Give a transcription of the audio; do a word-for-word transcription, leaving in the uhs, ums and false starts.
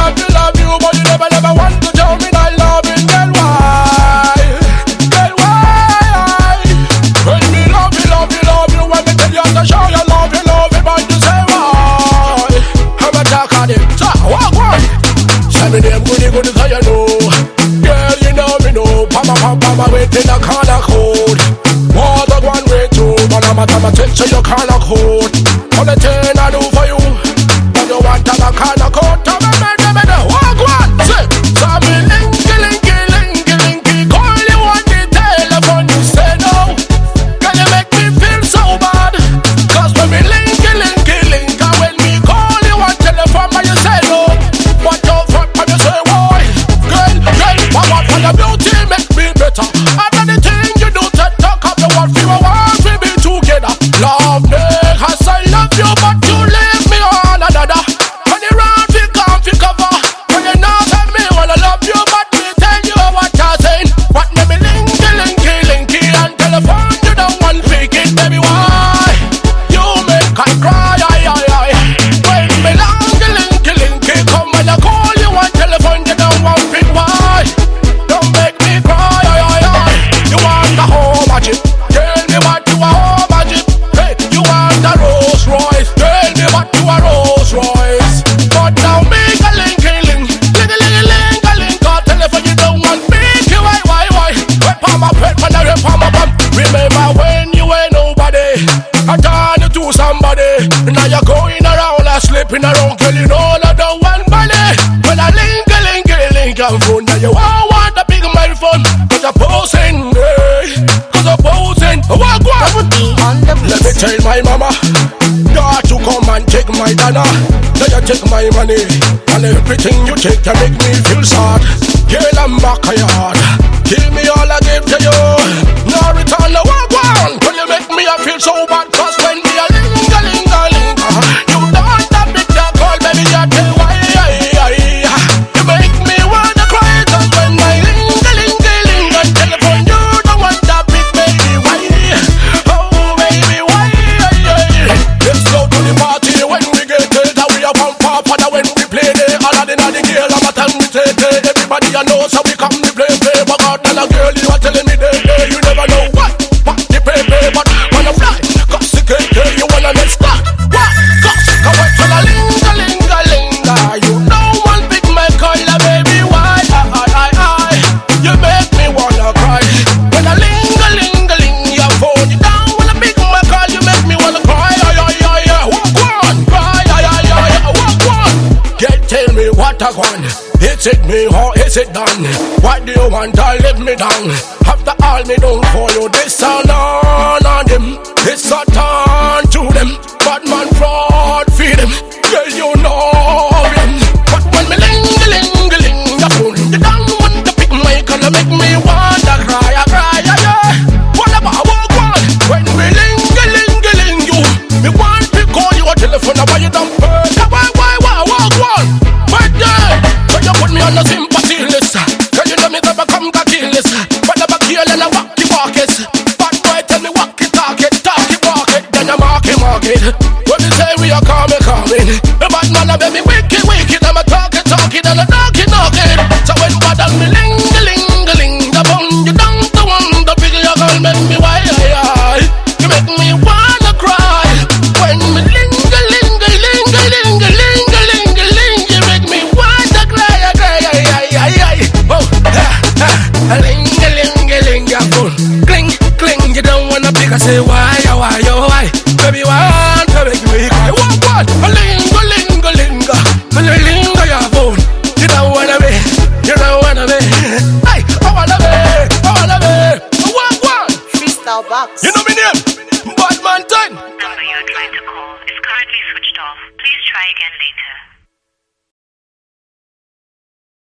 love you, love you, but you never, never want to show me that loving. Girl, why? Girl, why? When me love you, love you, love you, when me tell you to show you love you, love you, but you say why? I'm a talk on it, so walk one. Say me name goody goody, cause you know. Girl, you know me know. Pama, pama, pama, wait in the corner code. Water one way too, but I'm a time I tell you you can't hold. All the thing I do for you, but you want to have a kind of code. Tell me, me, me, me, walk one. Say, so me linky, linky, linky, linky. Call you on the telephone, you say no. Can you make me feel so bad? Cause when me linky, linky, linky, when me call you on telephone, but you say no. What the fuck, when you say why? Girl, girl, what, what for your beauty make me better? And anything you do to talk up the one feel I want to be together. Love me, cause I love you, but you leave me on another. When you run, you can't feel cover. When you not at me, when I love you, but me tell you what you're saying. What name me linky, linky, linky, and telephone you don't want to pick it, baby, why? You make I cry, I, I, I. When me linky, linky, linky, come when I call you on telephone, you don't want to pick, why? Don't make me cry, I, I, I. You want the home magic, tell me what you want home magic. Hey, you want the Rolls Royce, tell me what you are Rolls Royce. But now make a linky, link, link, link, link, a link, or telephone you don't want me to, why, why, why? When Palma pet, when I rip Palma bum. Remember when you ain't nobody, I turn you to somebody. Now you're going around and slipping around, girl, you know I don't want money. When I link, link, link, I'm phone, now you won't want a big microphone. Cause I'm posing, hey, cause I'm posing. Walk, walk. Let me tell my mama, God to come and take my dana. Now you take my money, and everything you take to make me feel sad. Girl, I'm back a yard. Give me all I give to you. Now return the walk one. When you make me I feel so bad, cause when me a linga, linga, linga, you don't have big that call, baby, you tell why. You make me wanna cry, cause when my linga, linga, linga, telephone you don't want that big, baby, why? Oh, baby, why? Let's go to the party when we get it. We are one pop, and when we play it, all of the naughty girl, I'm a time we take it. Everybody I know, so we come to play, play. But God, and a girl, you are telling me that hey, you never know what, what the play, play. But when I fly, cause the K K, you wanna make start. What? Cause, cause when to the linga, linga, linga, you don't want big man color, baby, why? I, I, I, I, you make me wanna cry. When I linga, linga, linga, your phone, you don't want a big man call, you make me wanna cry. Ay, ay, ay, ay, walk one, cry, ay, ay, ay, ay, walk one. Get tell me what I want. Is it me or is it done? What do you want to let me down? After all me done for you, this and none on them. It's a turn to them. Bad man fraud feed them. Girl, you know him. But when me ling ling ling the phone, you don't want to pick my color, make me wanna cry, I cry, yeah, yeah. What about walk one? When me ling ling ling you, me want to call you a telephone, why you don't pay? Why, why, why, walk one? But yeah, so you put me on the sympathy list. Girl, you know me never come to kill this. But never kill and I walk the walk it. But boy, tell me walk it, talk it, talk it, walk it. Then I mark it, mark it. When me say we are coming, coming. The bad man a baby wicked, wicked. I'm a talk it, talk it, and I knock it, knock it. So when bad on me ling, ling, ling, the bone, you don't the one, the bigger you girl make me why, you make me wanna cry. When me ling, ling, ling, ling, ling, ling, ling, ling, you make me wanna cry, cry, ay, ay, ay, ay. Oh, ha, ha, ling, ling, ling, your phone, cling, cling, you don't wanna pick, I say why, why, why, baby, why to make me cry? What, what, a lingo, lingo, lingo, a lingo, your phone, you don't wanna be, you don't wanna be, hey, I wanna be, I wanna be, what, what? Freestyle Box. You know me name, Badman ten. The number you are trying to call is currently switched off. Please try again later.